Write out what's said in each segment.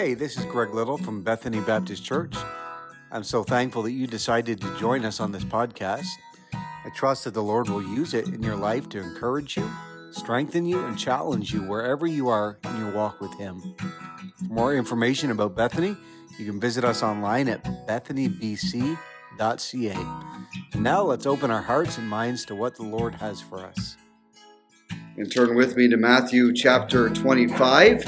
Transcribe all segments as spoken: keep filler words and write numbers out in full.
Hey, this is Greg Little from Bethany Baptist Church. I'm so thankful that you decided to join us on this podcast. I trust that the Lord will use it in your life to encourage you, strengthen you, and challenge you wherever you are in your walk with Him. For more information about Bethany, you can visit us online at bethany b c dot c a. And now let's open our hearts and minds to what the Lord has for us. And turn with me to Matthew chapter twenty-five.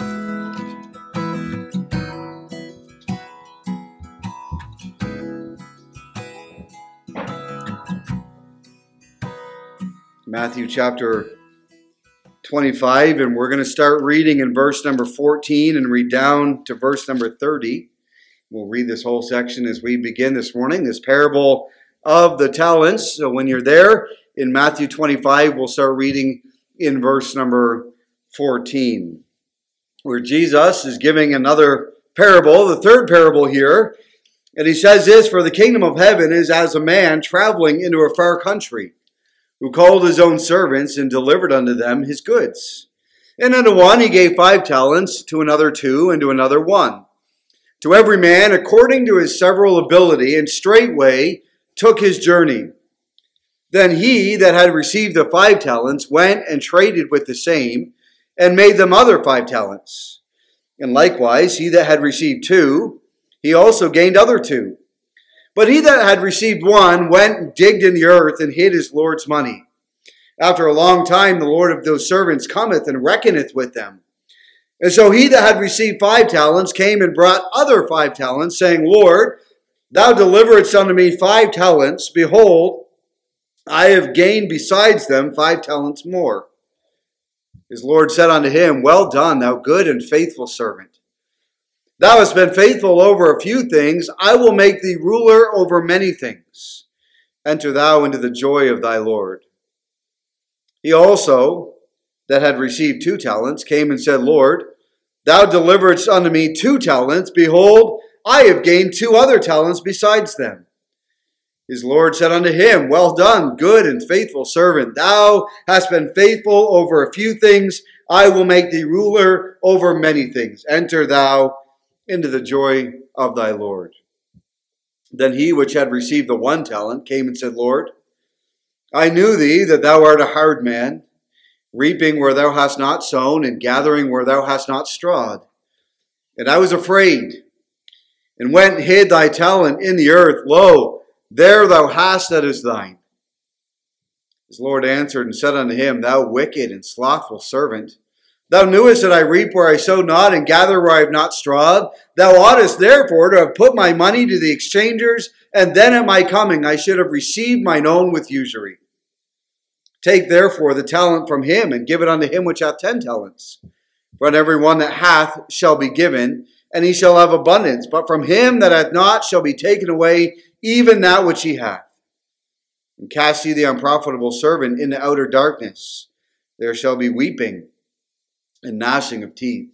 Matthew chapter twenty-five, and we're going to start reading in verse number fourteen and read down to verse number thirty. We'll read this whole section as we begin this morning, this parable of the talents. So when you're there in Matthew twenty-five, we'll start reading in verse number fourteen, where Jesus is giving another parable, the third parable here. And he says this, "For the kingdom of heaven is as a man traveling into a far country, who called his own servants and delivered unto them his goods. And unto one he gave five talents, to another two, and to another one, to every man according to his several ability, and straightway took his journey. Then he that had received the five talents went and traded with the same, and made them other five talents. And likewise he that had received two, he also gained other two. But he that had received one went and digged in the earth and hid his Lord's money. After a long time the Lord of those servants cometh and reckoneth with them. And so he that had received five talents came and brought other five talents, saying, Lord, thou deliveredst unto me five talents. Behold, I have gained besides them five talents more. His Lord said unto him, Well done, thou good and faithful servant. Thou hast been faithful over a few things. I will make thee ruler over many things. Enter thou into the joy of thy Lord. He also, that had received two talents, came and said, Lord, thou deliveredst unto me two talents. Behold, I have gained two other talents besides them. His Lord said unto him, Well done, good and faithful servant. Thou hast been faithful over a few things. I will make thee ruler over many things. Enter thou into the joy of thy Lord. Then he which had received the one talent came and said, Lord, I knew thee that thou art a hard man, reaping where thou hast not sown, and gathering where thou hast not strawed. And I was afraid, and went and hid thy talent in the earth. Lo, there thou hast that is thine. His Lord answered and said unto him, Thou wicked and slothful servant, thou knewest that I reap where I sow not, and gather where I have not strawed. Thou oughtest therefore to have put my money to the exchangers, and then at my coming I should have received mine own with usury. Take therefore the talent from him, and give it unto him which hath ten talents. For unto every one that hath shall be given, and he shall have abundance. But from him that hath not shall be taken away even that which he hath. And cast ye the unprofitable servant into outer darkness. There shall be weeping and gnashing of teeth.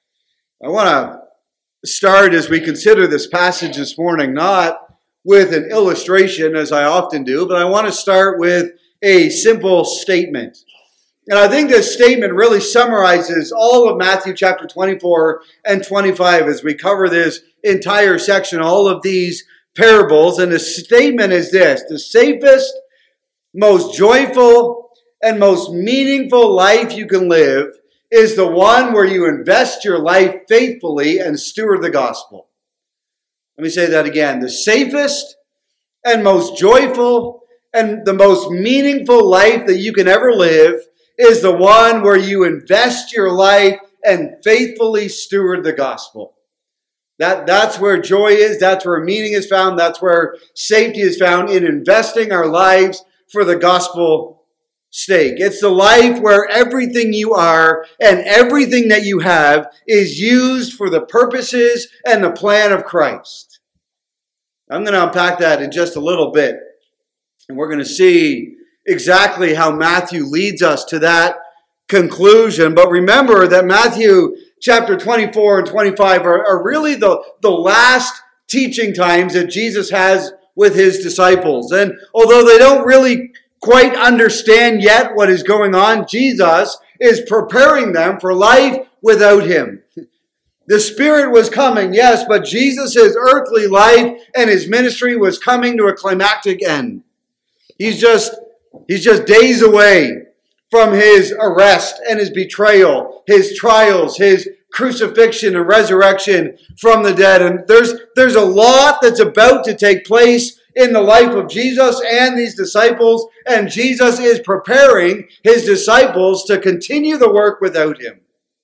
I want to start as we consider this passage this morning, not with an illustration as I often do, but I want to start with a simple statement. And I think this statement really summarizes all of Matthew chapter twenty-four and twenty-five as we cover this entire section, all of these parables. And the statement is this: the safest, most joyful, and most meaningful life you can live is the one where you invest your life faithfully and steward the gospel. Let me say that again. The safest and most joyful and the most meaningful life that you can ever live is the one where you invest your life and faithfully steward the gospel. That, that's where joy is. That's where meaning is found. That's where safety is found, in investing our lives for the gospel stake. It's the life where everything you are and everything that you have is used for the purposes and the plan of Christ. I'm going to unpack that in just a little bit. And we're going to see exactly how Matthew leads us to that conclusion. But remember that Matthew chapter twenty-four and twenty-five are, are really the, the last teaching times that Jesus has with his disciples. And although they don't really quite understand yet what is going on, Jesus is preparing them for life without him. The Spirit was coming, yes, but Jesus' earthly life and his ministry was coming to a climactic end. He's just, he's just days away from his arrest and his betrayal, his trials, his crucifixion and resurrection from the dead. And there's, there's a lot that's about to take place in the life of Jesus and these disciples, and Jesus is preparing his disciples to continue the work without him.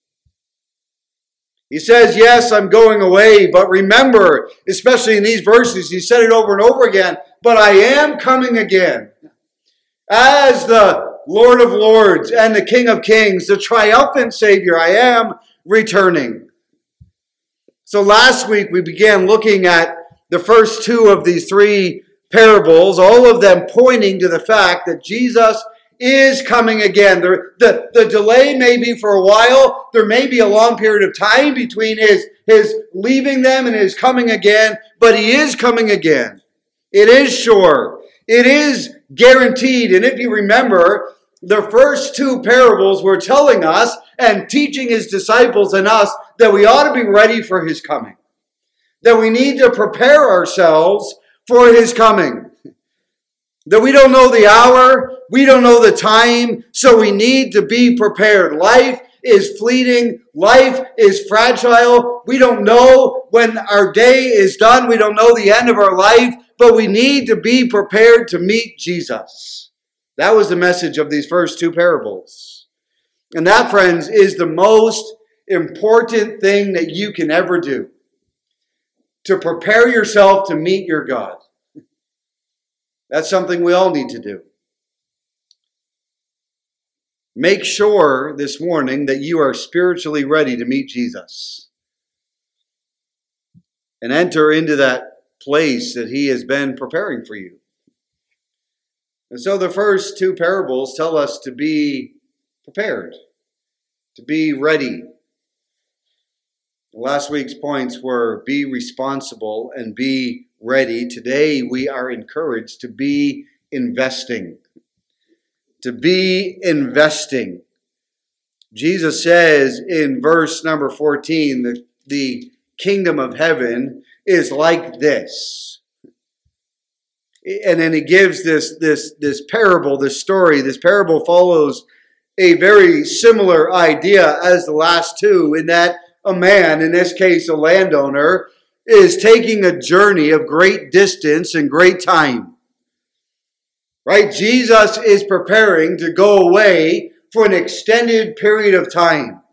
He says, yes, I'm going away, but remember, especially in these verses, he said it over and over again, but I am coming again. As the Lord of Lords and the King of Kings, the triumphant Savior, I am returning. So last week we began looking at the first two of these three parables, all of them pointing to the fact that Jesus is coming again. The, the, the delay may be for a while. There may be a long period of time between his, his leaving them and his coming again, but he is coming again. It is sure. It is guaranteed. And if you remember, the first two parables were telling us and teaching his disciples and us that we ought to be ready for his coming. That we need to prepare ourselves for his coming. That we don't know the hour, we don't know the time, so we need to be prepared. Life is fleeting, life is fragile. We don't know when our day is done, we don't know the end of our life, but we need to be prepared to meet Jesus. That was the message of these first two parables. And that, friends, is the most important thing that you can ever do. To prepare yourself to meet your God. That's something we all need to do. Make sure this morning that you are spiritually ready to meet Jesus. And enter into that place that he has been preparing for you. And so the first two parables tell us to be prepared, to be ready. Last week's points were be responsible and be ready. Today we are encouraged to be investing. To be investing. Jesus says in verse number fourteen that the kingdom of heaven is like this. And then he gives this, this, this parable, this story. This parable follows a very similar idea as the last two, in that a man, in this case a landowner, is taking a journey of great distance and great time. Right? Jesus is preparing to go away for an extended period of time.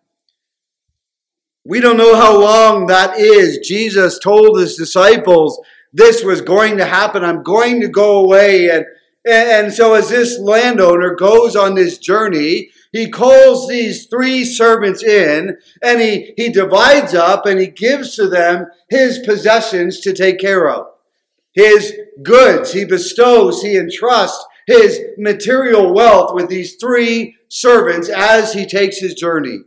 We don't know how long that is. Jesus told his disciples this was going to happen. I'm going to go away. And, and so as this landowner goes on this journey, he calls these three servants in, and he, he divides up and he gives to them his possessions to take care of. His goods, he bestows, he entrusts his material wealth with these three servants as he takes his journey.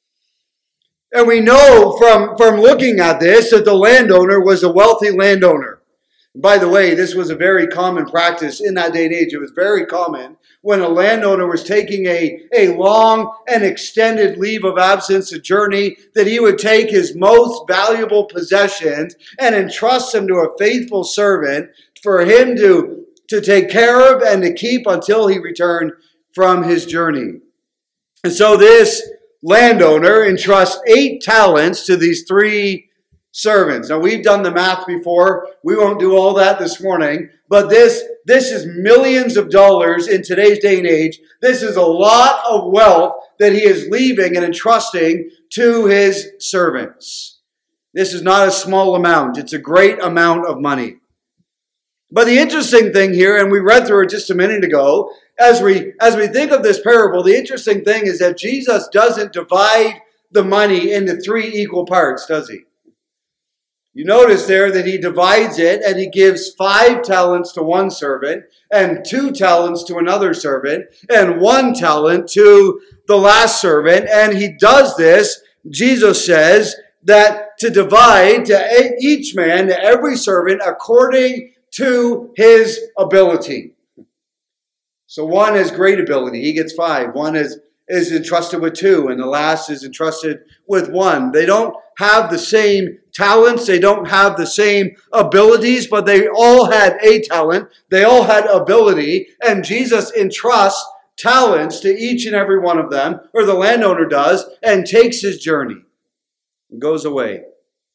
And we know from, from looking at this that the landowner was a wealthy landowner. By the way, this was a very common practice in that day and age. It was very common when a landowner was taking a, a long and extended leave of absence, a journey, that he would take his most valuable possessions and entrust them to a faithful servant for him to, to take care of and to keep until he returned from his journey. And so this landowner entrusts eight talents to these three servants. Now, we've done the math before. We won't do all that this morning. But this, this is millions of dollars in today's day and age. This is a lot of wealth that he is leaving and entrusting to his servants. This is not a small amount. It's a great amount of money. But the interesting thing here, and we read through it just a minute ago, as we, as we think of this parable, the interesting thing is that Jesus doesn't divide the money into three equal parts, does he? You notice there that he divides it and he gives five talents to one servant and two talents to another servant and one talent to the last servant. And he does this, Jesus says, that to divide to each man, to every servant, according to his ability. So one has great ability. He gets five. One has, is entrusted with two, and the last is entrusted with one. They don't have the same talents, they don't have the same abilities, but they all had a talent, they all had ability, and Jesus entrusts talents to each and every one of them, or the landowner does, and takes his journey and goes away.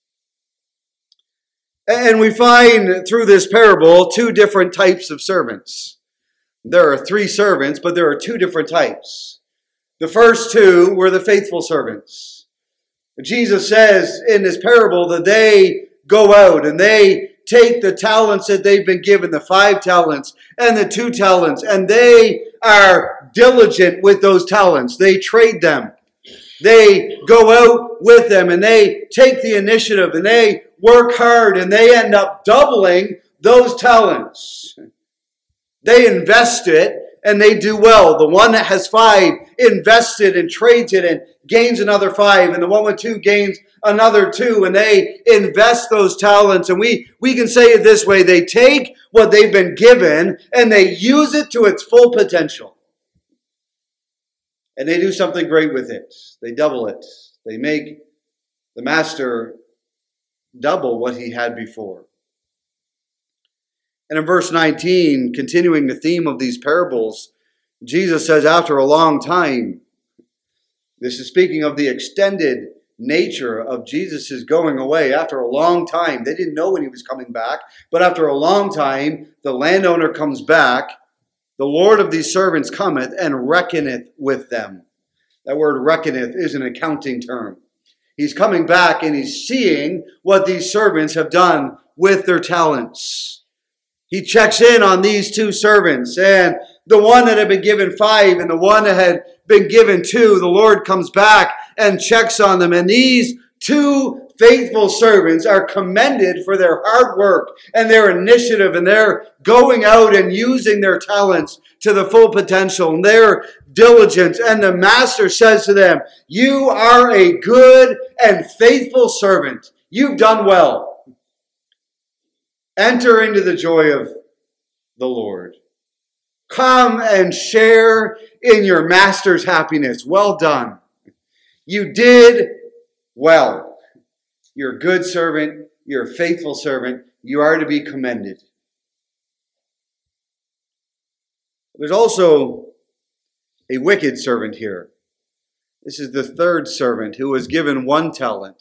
And we find through this parable two different types of servants. There are three servants, but there are two different types. The first two were the faithful servants. Jesus says in this parable that they go out and they take the talents that they've been given, the five talents and the two talents, and they are diligent with those talents. They trade them. They go out with them and they take the initiative and they work hard and they end up doubling those talents. They invest it and they do well. The one that has five invested and trades it and gains another five, and the one with two gains another two, and they invest those talents. And we, we can say it this way: they take what they've been given and they use it to its full potential. And they do something great with it. They double it. They make the master double what he had before. And in verse nineteen, continuing the theme of these parables, Jesus says, after a long time, this is speaking of the extended nature of Jesus' going away. After a long time, they didn't know when he was coming back, but after a long time, the landowner comes back. The Lord of these servants cometh and reckoneth with them. That word reckoneth is an accounting term. He's coming back and he's seeing what these servants have done with their talents. He checks in on these two servants, and the one that had been given five and the one that had been given two, the Lord comes back and checks on them. And these two faithful servants are commended for their hard work and their initiative, and their going out and using their talents to the full potential and their diligence. And the master says to them, "You are a good and faithful servant. You've done well. Enter into the joy of the Lord. Come and share in your master's happiness. Well done. You did well. You're a good servant. You're a faithful servant. You are to be commended." There's also a wicked servant here. This is the third servant who was given one talent,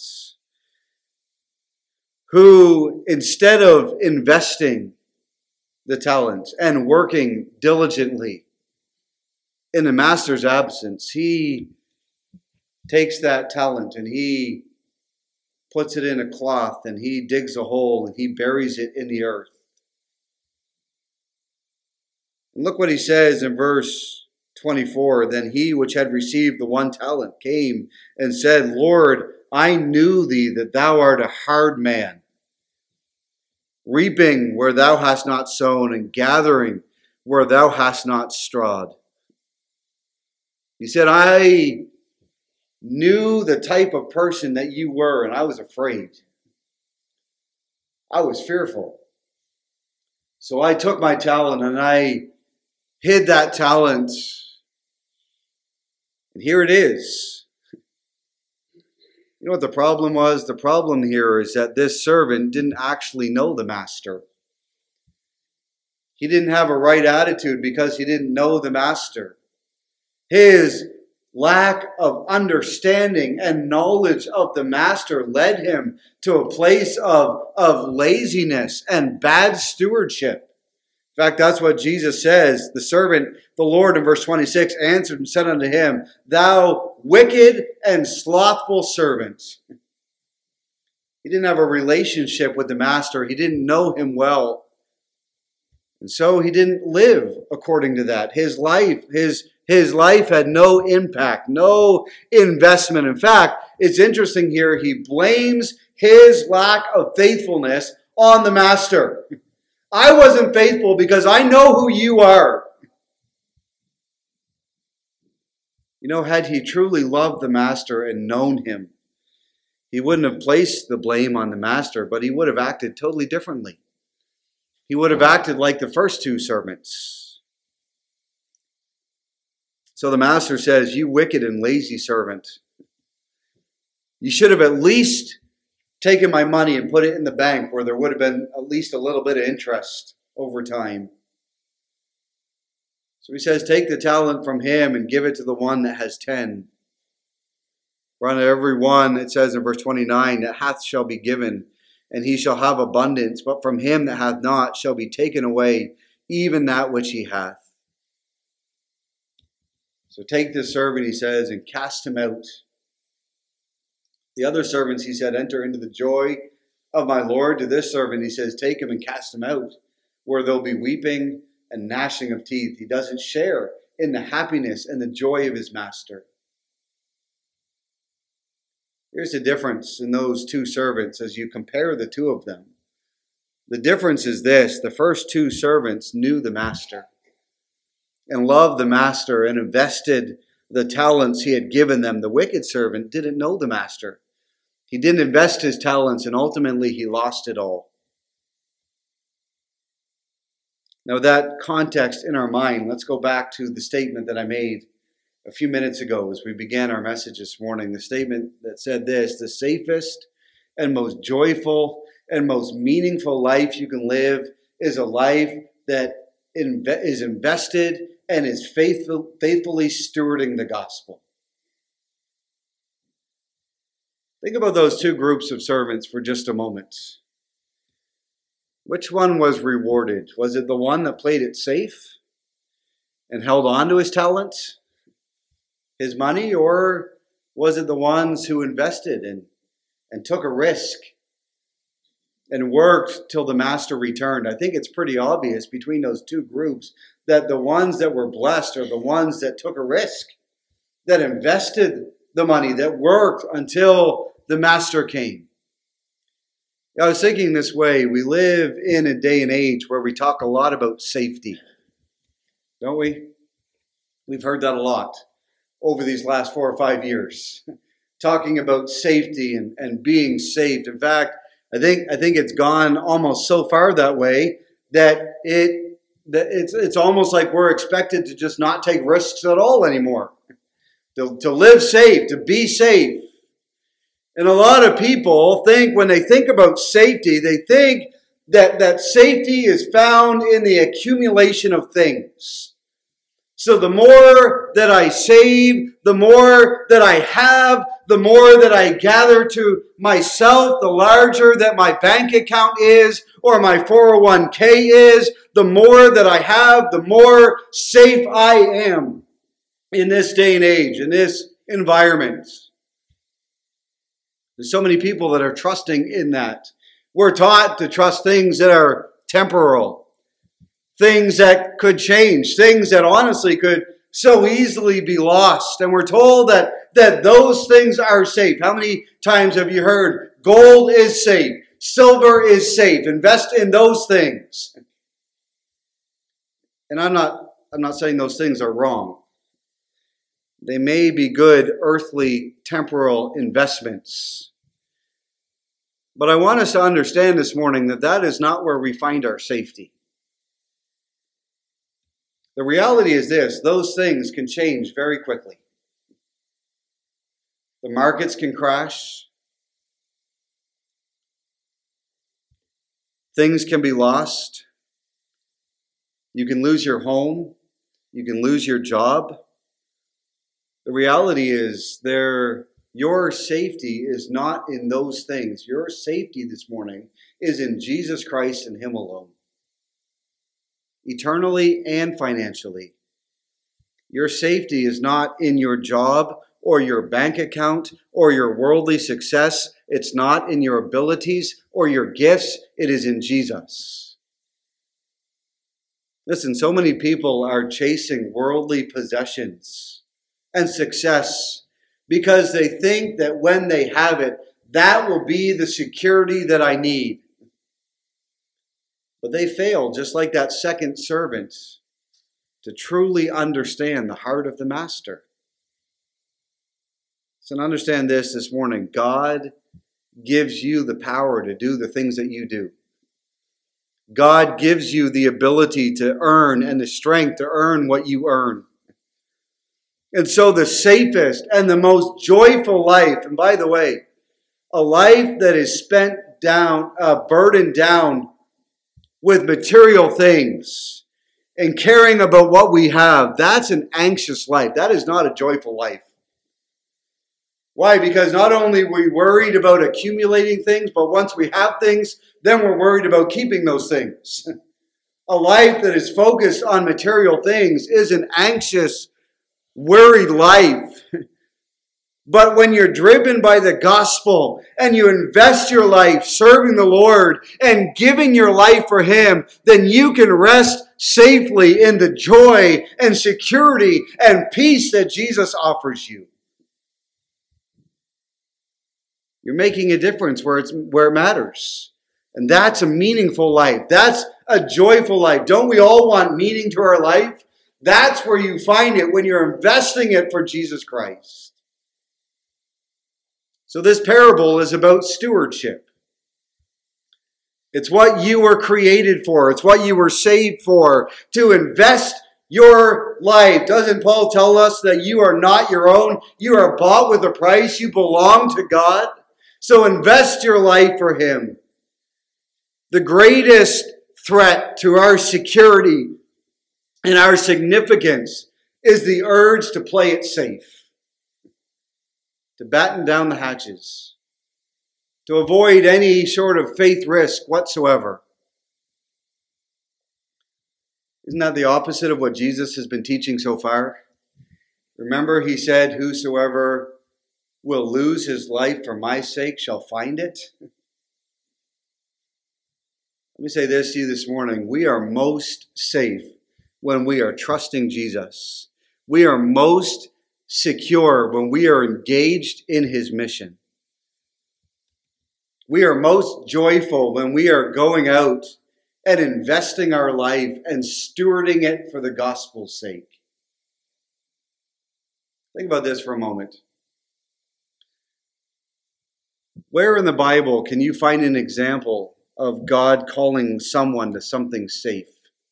who, instead of investing the talents and working diligently in the master's absence, he takes that talent and he puts it in a cloth and he digs a hole and he buries it in the earth. And look what he says in verse twenty-four. Then he which had received the one talent came and said, "Lord, I knew thee that thou art a hard man, reaping where thou hast not sown and gathering where thou hast not strawed." He said, "I knew the type of person that you were, and I was afraid. I was fearful. So I took my talent and I hid that talent. And here it is." You know what the problem was? The problem here is that this servant didn't actually know the master. He didn't have a right attitude because he didn't know the master. His lack of understanding and knowledge of the master led him to a place of, of laziness and bad stewardship. In fact, that's what Jesus says. The servant, the Lord, in verse twenty-six, answered and said unto him, "Thou wicked and slothful servant." He didn't have a relationship with the master. He didn't know him well. And so he didn't live according to that. His life, his, his life had no impact, no investment. In fact, it's interesting here, he blames his lack of faithfulness on the master. "I wasn't faithful because I know who you are." You know, had he truly loved the master and known him, he wouldn't have placed the blame on the master, but he would have acted totally differently. He would have acted like the first two servants. So the master says, you wicked and lazy servant, you should have at least taken my money and put it in the bank where there would have been at least a little bit of interest over time. So he says, take the talent from him and give it to the one that has ten. For unto every one, it says in verse twenty-nine, that hath shall be given, and he shall have abundance. But from him that hath not shall be taken away even that which he hath. So take this servant, he says, and cast him out. The other servants, he said, enter into the joy of my Lord. To this servant, he says, take him and cast him out, where there'll be weeping and gnashing of teeth. He doesn't share in the happiness and the joy of his master. Here's the difference in those two servants as you compare the two of them. The difference is this: the first two servants knew the master and loved the master and invested the talents he had given them. The wicked servant didn't know the master. He didn't invest his talents, and ultimately he lost it all. Now, with that context in our mind, let's go back to the statement that I made a few minutes ago as we began our message this morning. The statement that said this: the safest and most joyful and most meaningful life you can live is a life that inve- is invested and is faithful, faithfully stewarding the gospel. Think about those two groups of servants for just a moment. Which one was rewarded? Was it the one that played it safe and held on to his talents, his money, or was it the ones who invested and, and took a risk and worked till the master returned? I think it's pretty obvious between those two groups that the ones that were blessed are the ones that took a risk, that invested the money, that worked until the master came. I was thinking this way: we live in a day and age where we talk a lot about safety, don't we? We've heard that a lot over these last four or five years, talking about safety and, and being safe. In fact, I think I think it's gone almost so far that way that it that it's it's almost like we're expected to just not take risks at all anymore, to, to live safe, to be safe. And a lot of people think, when they think about safety, they think that, that safety is found in the accumulation of things. So the more that I save, the more that I have, the more that I gather to myself, the larger that my bank account is or my four oh one k is, the more that I have, the more safe I am in this day and age, in this environment. There's so many people that are trusting in that. We're taught to trust things that are temporal, things that could change, things that honestly could so easily be lost. And we're told that, that those things are safe. How many times have you heard gold is safe, silver is safe, invest in those things? And I'm not, I'm not saying those things are wrong. They may be good earthly, temporal investments. But I want us to understand this morning that that is not where we find our safety. The reality is this: those things can change very quickly. The markets can crash. Things can be lost. You can lose your home. You can lose your job. The reality is there, your safety is not in those things. Your safety this morning is in Jesus Christ and Him alone. Eternally and financially. Your safety is not in your job or your bank account or your worldly success. It's not in your abilities or your gifts. It is in Jesus. Listen, so many people are chasing worldly possessions and success because they think that when they have it, that will be the security that I need. But they fail, just like that second servant, to truly understand the heart of the master. So understand this this morning: God gives you the power to do the things that you do. God gives you the ability to earn and the strength to earn what you earn. And so the safest and the most joyful life, and by the way, a life that is spent down, uh, burdened down with material things and caring about what we have, that's an anxious life. That is not a joyful life. Why? Because not only are we worried about accumulating things, but once we have things, then we're worried about keeping those things. A life that is focused on material things is an anxious, worried life. But when you're driven by the gospel and you invest your life serving the Lord and giving your life for Him, then you can rest safely in the joy and security and peace that Jesus offers you. You're making a difference where it's where it matters. And that's a meaningful life. That's a joyful life. Don't we all want meaning to our life? That's where you find it when you're investing it for Jesus Christ. So this parable is about stewardship. It's what you were created for. It's what you were saved for. To invest your life. Doesn't Paul tell us that you are not your own? You are bought with a price. You belong to God. So invest your life for Him. The greatest threat to our security and our significance is the urge to play it safe, to batten down the hatches, to avoid any sort of faith risk whatsoever. Isn't that the opposite of what Jesus has been teaching so far? Remember, He said, "Whosoever will lose his life for my sake shall find it." Let me say this to you this morning. We are most safe when we are trusting Jesus. We are most secure when we are engaged in His mission. We are most joyful when we are going out and investing our life and stewarding it for the gospel's sake. Think about this for a moment. Where in the Bible can you find an example of God calling someone to something safe?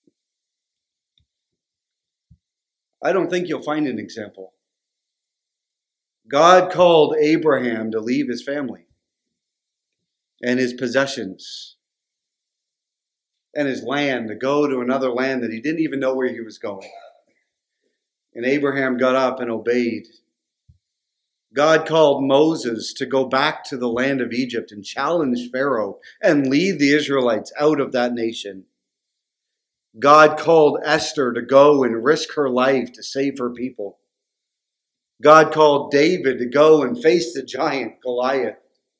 I don't think you'll find an example. God called Abraham to leave his family and his possessions and his land to go to another land that he didn't even know where he was going. And Abraham got up and obeyed. God called Moses to go back to the land of Egypt and challenge Pharaoh and lead the Israelites out of that nation. God called Esther to go and risk her life to save her people. God called David to go and face the giant Goliath.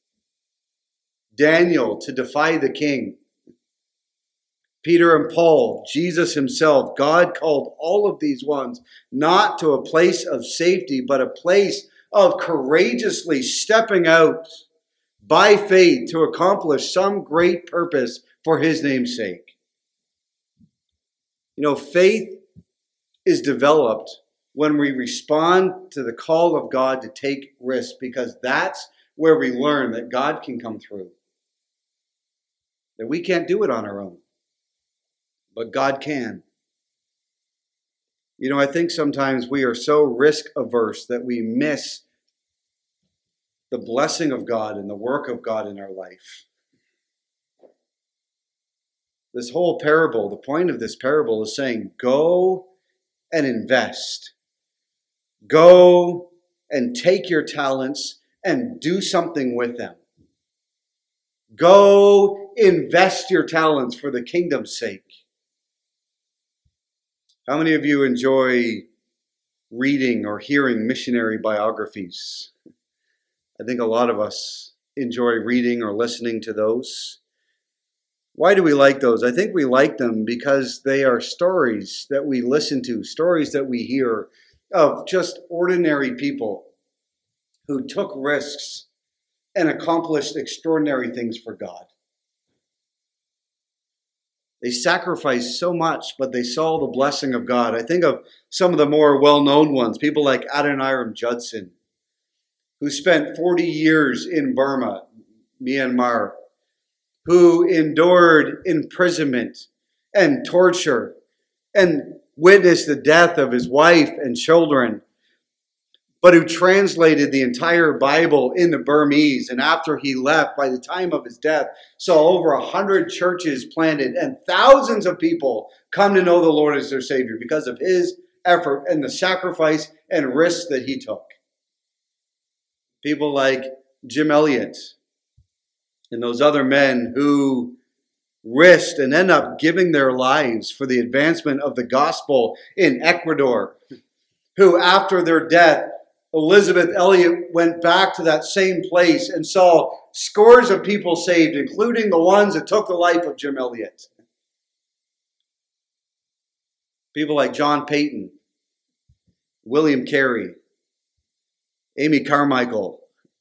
Daniel to defy the king. Peter and Paul, Jesus himself, God called all of these ones not to a place of safety, but a place of courageously stepping out by faith to accomplish some great purpose for His name's sake. You know, faith is developed when we respond to the call of God to take risks, because that's where we learn that God can come through. That we can't do it on our own, but God can. You know, I think sometimes we are so risk averse that we miss the blessing of God and the work of God in our life. This whole parable, the point of this parable is saying, go and invest. Go and take your talents and do something with them. Go invest your talents for the kingdom's sake. How many of you enjoy reading or hearing missionary biographies? I think a lot of us enjoy reading or listening to those. Why do we like those? I think we like them because they are stories that we listen to, stories that we hear of just ordinary people who took risks and accomplished extraordinary things for God. They sacrificed so much, but they saw the blessing of God. I think of some of the more well-known ones, people like Adoniram Judson, who spent forty years in Burma, Myanmar, who endured imprisonment and torture and witnessed the death of his wife and children, but who translated the entire Bible into Burmese. And after he left, by the time of his death, saw over a hundred churches planted and thousands of people come to know the Lord as their Savior because of his effort and the sacrifice and risks that he took. People like Jim Elliot and those other men who risked and end up giving their lives for the advancement of the gospel in Ecuador, who after their death, Elizabeth Elliot went back to that same place and saw scores of people saved, including the ones that took the life of Jim Elliot. People like John Payton, William Carey, Amy Carmichael,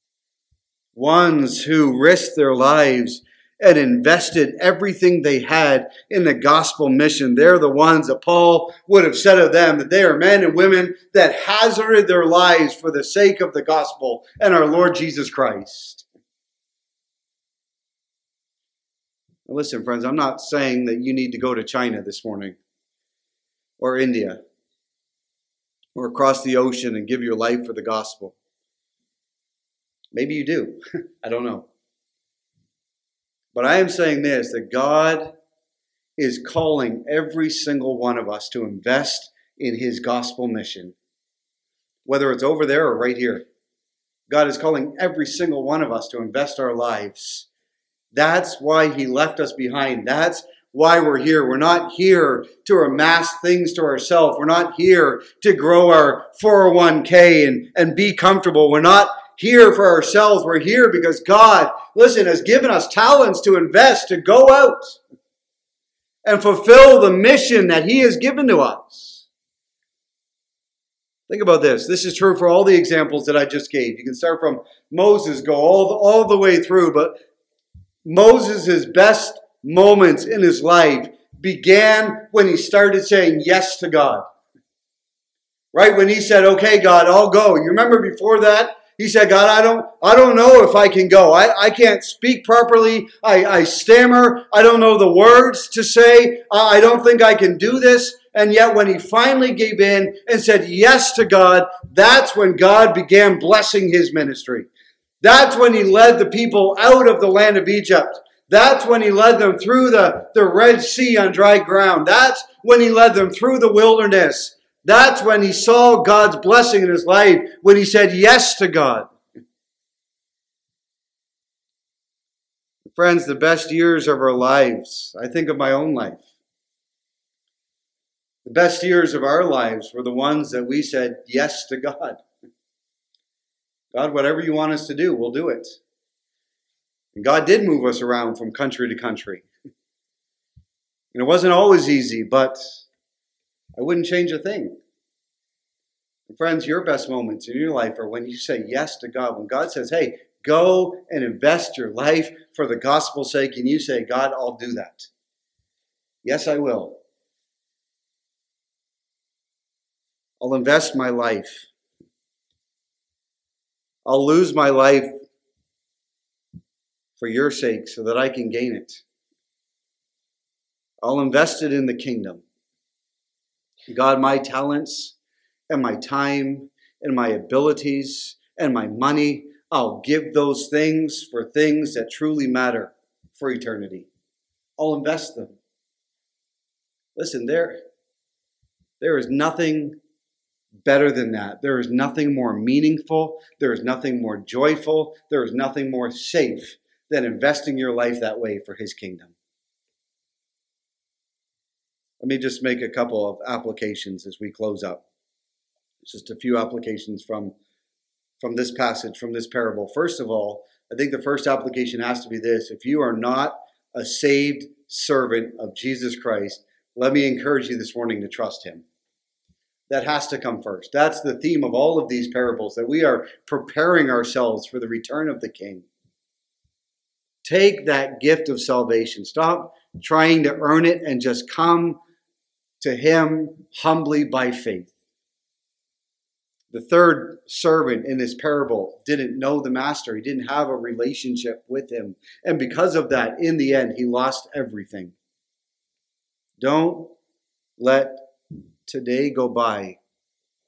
ones who risked their lives and invested everything they had in the gospel mission. They're the ones that Paul would have said of them that they are men and women that hazarded their lives for the sake of the gospel and our Lord Jesus Christ. Now listen, friends, I'm not saying that you need to go to China this morning or India or across the ocean and give your life for the gospel. Maybe you do. I don't know. But I am saying this, that God is calling every single one of us to invest in his gospel mission. Whether it's over there or right here. God is calling every single one of us to invest our lives. That's why he left us behind. That's why we're here. We're not here to amass things to ourselves. We're not here to grow our four oh one k and, and be comfortable. We're not here for ourselves. We're here because God, listen, has given us talents to invest, to go out and fulfill the mission that he has given to us. Think about this. This is true for all the examples that I just gave. You can start from Moses, go all the, all the way through, but Moses' best moments in his life began when he started saying yes to God. Right? When he said, okay, God, I'll go. You remember before that? He said, God, I don't I don't know if I can go. I, I can't speak properly. I, I stammer. I don't know the words to say. I don't think I can do this. And yet when he finally gave in and said yes to God, that's when God began blessing his ministry. That's when he led the people out of the land of Egypt. That's when he led them through the, the Red Sea on dry ground. That's when he led them through the wilderness. That's when he saw God's blessing in his life, when he said yes to God. Friends, the best years of our lives, I think of my own life. The best years of our lives were the ones that we said yes to God. God, whatever you want us to do, we'll do it. And God did move us around from country to country. And it wasn't always easy, but I wouldn't change a thing. And friends, your best moments in your life are when you say yes to God. When God says, hey, go and invest your life for the gospel's sake, and you say, God, I'll do that. Yes, I will. I'll invest my life. I'll lose my life for your sake so that I can gain it. I'll invest it in the kingdom. God, my talents and my time and my abilities and my money, I'll give those things for things that truly matter for eternity. I'll invest them. Listen, there, there is nothing better than that. There is nothing more meaningful. There is nothing more joyful. There is nothing more safe than investing your life that way for his kingdom. Let me just make a couple of applications as we close up. Just a few applications from, from this passage, from this parable. First of all, I think the first application has to be this. If you are not a saved servant of Jesus Christ, let me encourage you this morning to trust him. That has to come first. That's the theme of all of these parables, that we are preparing ourselves for the return of the King. Take that gift of salvation. Stop trying to earn it and just come to him humbly by faith. The third servant in this parable didn't know the master. He didn't have a relationship with him. And because of that, in the end, he lost everything. Don't let today go by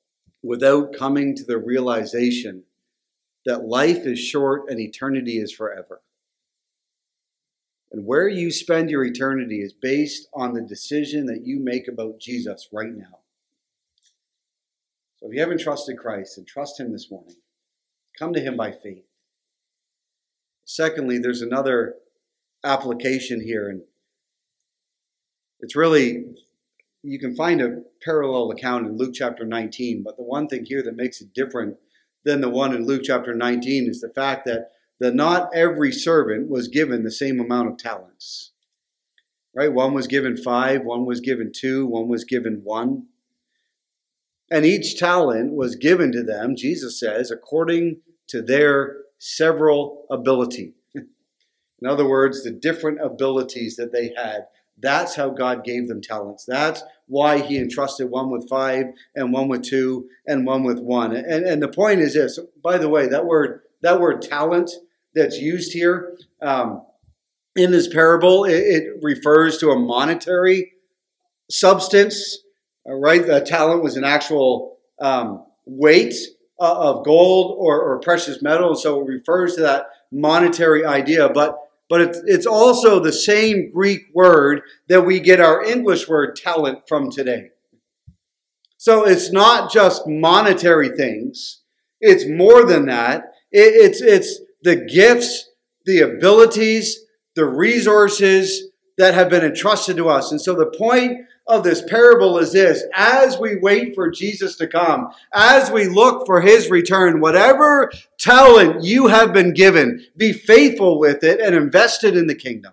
without coming to the realization that life is short and eternity is forever. And where you spend your eternity is based on the decision that you make about Jesus right now. So if you haven't trusted Christ, and trust him this morning. Come to him by faith. Secondly, there's another application here, and it's really, you can find a parallel account in Luke chapter nineteen, but the one thing here that makes it different than the one in Luke chapter nineteen is the fact that, that not every servant was given the same amount of talents. Right? One was given five, one was given two, one was given one. And each talent was given to them, Jesus says, according to their several ability. In other words, the different abilities that they had. That's how God gave them talents. That's why he entrusted one with five and one with two and one with one. And, and the point is this, by the way, that word, that word talent that's used here um, in this parable, it, it refers to a monetary substance. All right, the talent was an actual um, weight of gold or, or precious metal, so it refers to that monetary idea. But but it's, it's also the same Greek word that we get our English word talent from today. So it's not just monetary things; it's more than that. It, it's it's the gifts, the abilities, the resources that have been entrusted to us. And so the point of this parable is this: as we wait for Jesus to come, as we look for his return, whatever talent you have been given, be faithful with it and invest it in the kingdom.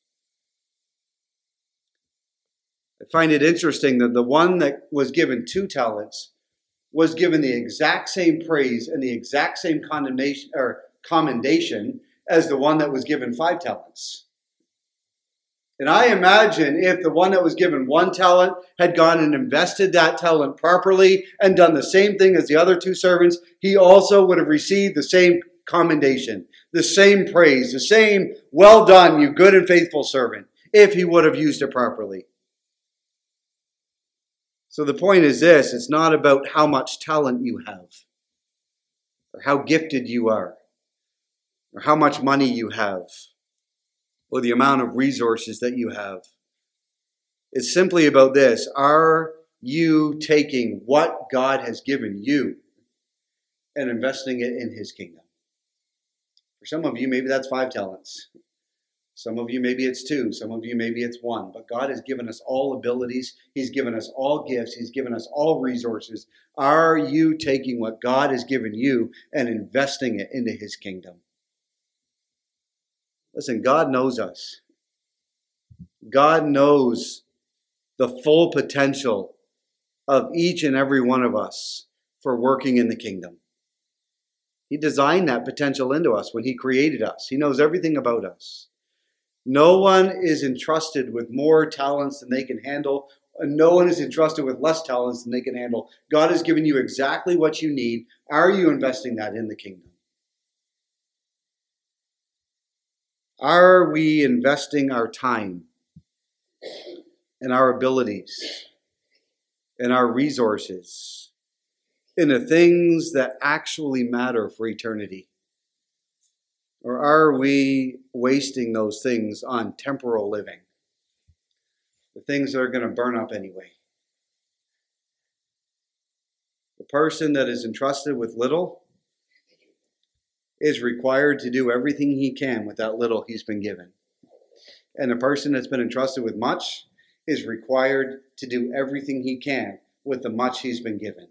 I find it interesting that the one that was given two talents was given the exact same praise and the exact same condemnation or commendation as the one that was given five talents. And I imagine if the one that was given one talent had gone and invested that talent properly and done the same thing as the other two servants, he also would have received the same commendation, the same praise, the same, well done, you good and faithful servant, if he would have used it properly. So the point is this: it's not about how much talent you have, or how gifted you are, or how much money you have, or the amount of resources that you have. It's simply about this: are you taking what God has given you and investing it in his kingdom? For some of you, maybe that's five talents. Some of you, maybe it's two. Some of you, maybe it's one. But God has given us all abilities. He's given us all gifts. He's given us all resources. Are you taking what God has given you and investing it into his kingdom? Listen, God knows us. God knows the full potential of each and every one of us for working in the kingdom. He designed that potential into us when he created us. He knows everything about us. No one is entrusted with more talents than they can handle, and no one is entrusted with less talents than they can handle. God has given you exactly what you need. Are you investing that in the kingdom? Are we investing our time and our abilities and our resources in the things that actually matter for eternity? Or are we wasting those things on temporal living? The things that are going to burn up anyway. The person that is entrusted with little is required to do everything he can with that little he's been given. And the person that's been entrusted with much is required to do everything he can with the much he's been given.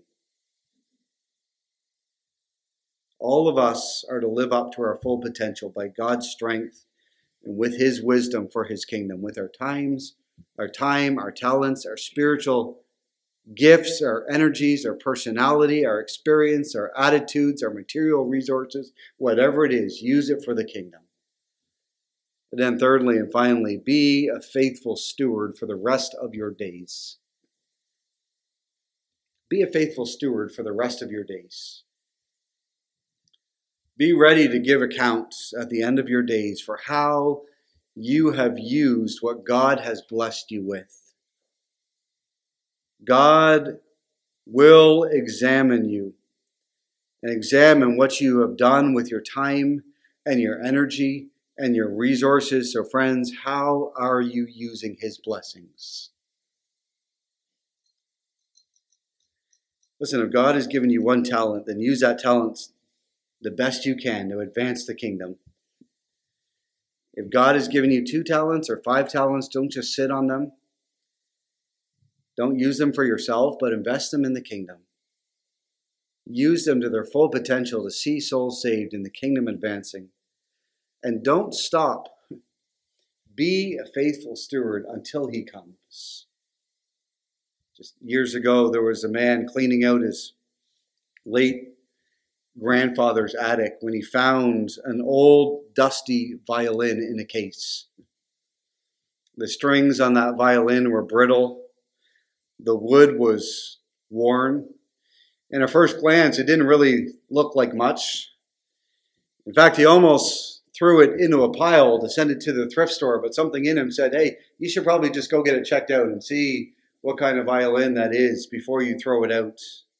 All of us are to live up to our full potential by God's strength and with his wisdom for his kingdom, with our times, our time, our talents, our spiritual gifts, our energies, our personality, our experience, our attitudes, our material resources, whatever it is, use it for the kingdom. And then thirdly and finally, be a faithful steward for the rest of your days. Be a faithful steward for the rest of your days. Be ready to give accounts at the end of your days for how you have used what God has blessed you with. God will examine you and examine what you have done with your time and your energy and your resources. So friends, how are you using his blessings? Listen, if God has given you one talent, then use that talent the best you can to advance the kingdom. If God has given you two talents or five talents, don't just sit on them. Don't use them for yourself, but invest them in the kingdom. Use them to their full potential to see souls saved and the kingdom advancing. And don't stop. Be a faithful steward until he comes. Just years ago, there was a man cleaning out his late grandfather's attic when he found an old, dusty violin in a case. The strings on that violin were brittle. The wood was worn. And at first glance, it didn't really look like much. In fact, he almost threw it into a pile to send it to the thrift store, but something in him said, hey, you should probably just go get it checked out and see what kind of violin that is before you throw it out.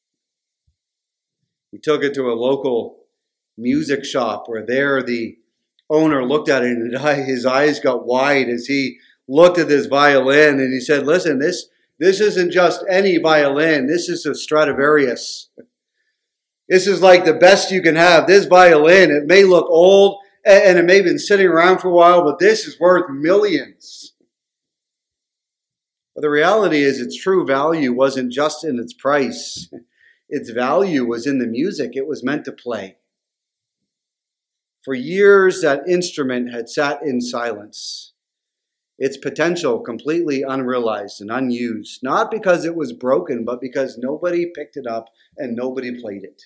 He took it to a local music shop where there the owner looked at it and his eyes got wide as he looked at this violin and he said, listen, this, this isn't just any violin. This is a Stradivarius. This is like the best you can have. This violin, it may look old and it may have been sitting around for a while, but this is worth millions. But the reality is its true value wasn't just in its price. Its value was in the music it was meant to play. For years, that instrument had sat in silence, its potential completely unrealized and unused, not because it was broken, but because nobody picked it up and nobody played it.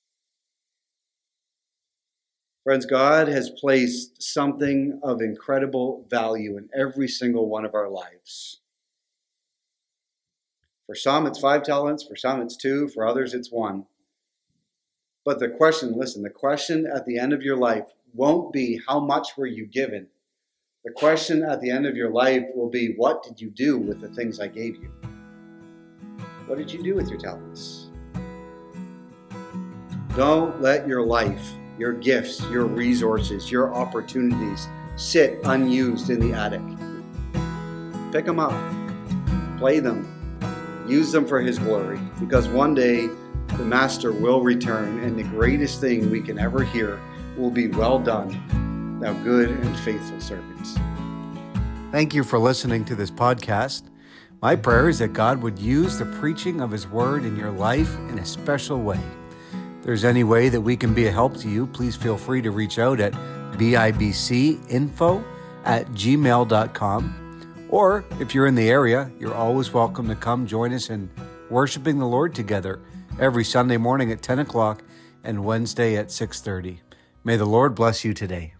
Friends, God has placed something of incredible value in every single one of our lives. For some, it's five talents. For some, it's two. For others, it's one. But the question, listen, the question at the end of your life won't be how much were you given. The question at the end of your life will be, what did you do with the things I gave you? What did you do with your talents? Don't let your life, your gifts, your resources, your opportunities sit unused in the attic. Pick them up. Play them. Use them for his glory, because one day the Master will return, and the greatest thing we can ever hear will be, well done, thou good and faithful servant. Thank you for listening to this podcast. My prayer is that God would use the preaching of his word in your life in a special way. If there's any way that we can be a help to you, please feel free to reach out at bibcinfo at gmail dot com. Or if you're in the area, you're always welcome to come join us in worshiping the Lord together every Sunday morning at ten o'clock and Wednesday at six thirty. May the Lord bless you today.